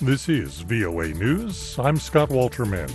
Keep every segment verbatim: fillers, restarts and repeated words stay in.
This is V O A News. I'm Scott Walterman.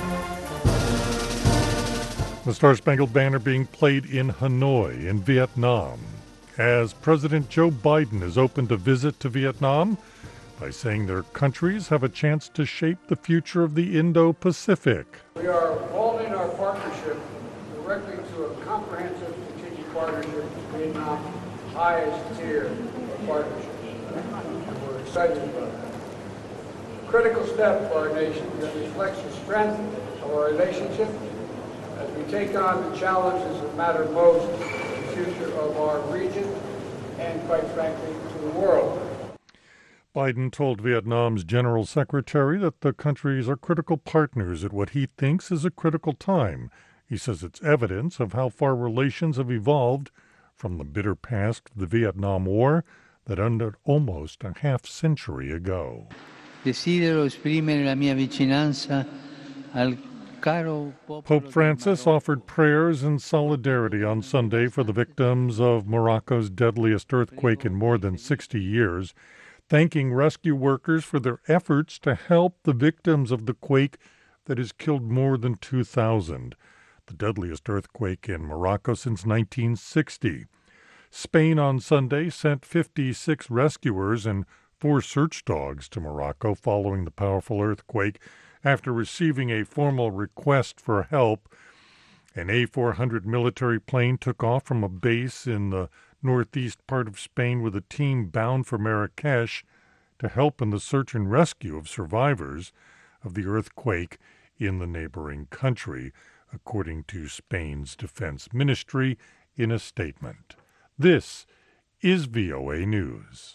The Star-Spangled Banner being played in Hanoi in Vietnam as President Joe Biden is opened a visit to Vietnam by saying their countries have a chance to shape the future of the Indo-Pacific. We are holding our partnership directly to a comprehensive strategic partnership with Vietnam, highest tier of partnership. And we're excited about that. A critical step for our nation that reflects the strength of our relationship as we take on the challenges that matter most to the future of our region and, quite frankly, to the world. Biden told Vietnam's General Secretary that the countries are critical partners at what he thinks is a critical time. He says it's evidence of how far relations have evolved from the bitter past of the Vietnam War that ended almost a half century ago. Desidero esprimere la mia vicinanza al caro popolo. Pope Francis offered prayers and solidarity on Sunday for the victims of Morocco's deadliest earthquake in more than sixty years, thanking rescue workers for their efforts to help the victims of the quake that has killed more than two thousand, the deadliest earthquake in Morocco since nineteen sixty. Spain on Sunday sent fifty-six rescuers and four search dogs to Morocco following the powerful earthquake after receiving a formal request for help. An A four hundred military plane took off from a base in the northeast part of Spain with a team bound for Marrakesh to help in the search and rescue of survivors of the earthquake in the neighboring country, according to Spain's defense ministry in a statement. This is V O A News.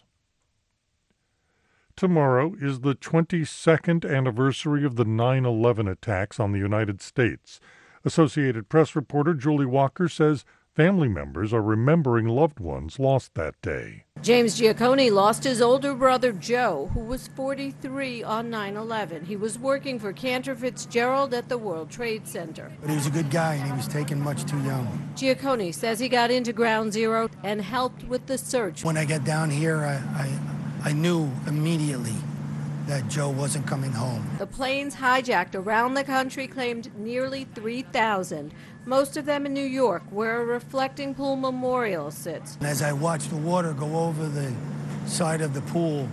Tomorrow is the twenty-second anniversary of the nine eleven attacks on the United States. Associated Press reporter Julie Walker says family members are remembering loved ones lost that day. James Giaccone lost his older brother Joe, who was forty-three on nine eleven. He was working for Cantor Fitzgerald at the World Trade Center. But he was a good guy, and he was taken much too young. Giaccone says he got into Ground Zero and helped with the search. When I got down here, I, I, I knew immediately that Joe wasn't coming home. The planes hijacked around the country claimed nearly three thousand, most of them in New York, where a reflecting pool memorial sits. And as I watched the water go over the side of the pool,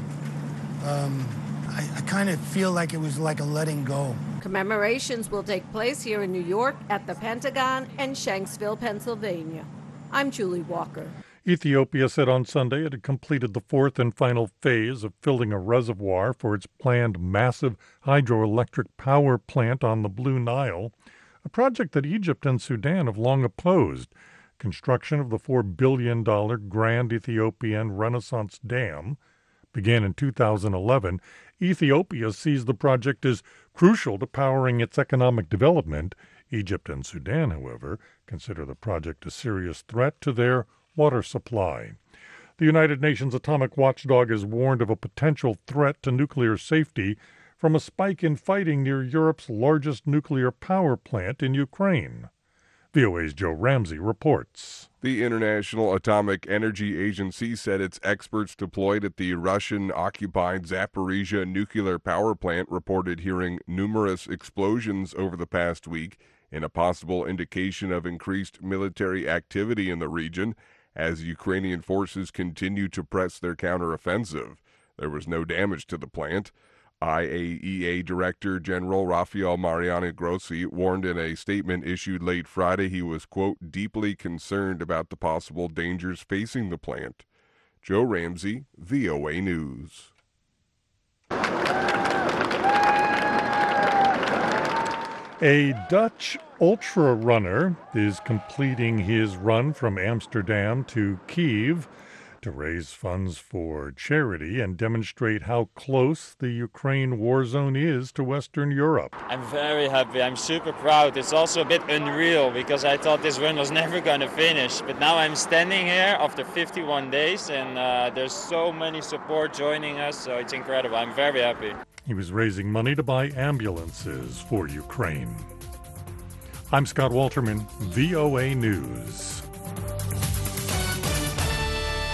um, I, I kind of feel like it was like a letting go. Commemorations will take place here in New York, at the Pentagon, and Shanksville, Pennsylvania. I'm Julie Walker. Ethiopia said on Sunday it had completed the fourth and final phase of filling a reservoir for its planned massive hydroelectric power plant on the Blue Nile, a project that Egypt and Sudan have long opposed. Construction of the four billion dollars Grand Ethiopian Renaissance Dam began in two thousand eleven. Ethiopia sees the project as crucial to powering its economic development. Egypt and Sudan, however, consider the project a serious threat to their water supply. The United Nations atomic watchdog has warned of a potential threat to nuclear safety from a spike in fighting near Europe's largest nuclear power plant in Ukraine. V O A's Joe Ramsey reports. The International Atomic Energy Agency said its experts deployed at the Russian-occupied Zaporizhzhia nuclear power plant reported hearing numerous explosions over the past week in a possible indication of increased military activity in the region as Ukrainian forces continue to press their counteroffensive. There was no damage to the plant. I A E A Director General Rafael Mariano Grossi warned in a statement issued late Friday he was, quote, deeply concerned about the possible dangers facing the plant. Joe Ramsey, V O A News. A Dutch ultra runner is completing his run from Amsterdam to Kyiv to raise funds for charity and demonstrate how close the Ukraine war zone is to Western Europe. I'm very happy. I'm super proud. It's also a bit unreal because I thought this run was never going to finish. But now I'm standing here after fifty-one days and uh, there's so many support joining us, so it's incredible. I'm very happy. He was raising money to buy ambulances for Ukraine. I'm Scott Walterman, V O A News.